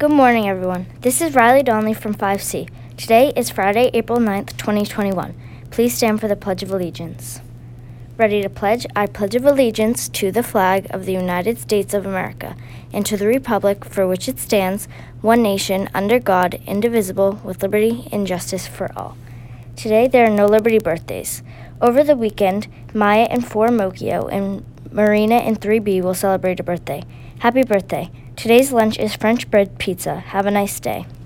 Good morning, everyone. This is Riley Donnelly from 5C. Today is Friday, April 9th, 2021. Please stand for the Pledge of Allegiance. Ready to pledge? I pledge of allegiance to the flag of the United States of America and to the republic for which it stands, one nation, under God, indivisible, with liberty and justice for all. Today, there are no Liberty birthdays. Over the weekend, Maya in 4 Mokio and Marina in 3B will celebrate a birthday. Happy birthday. Today's lunch is French bread pizza. Have a nice day.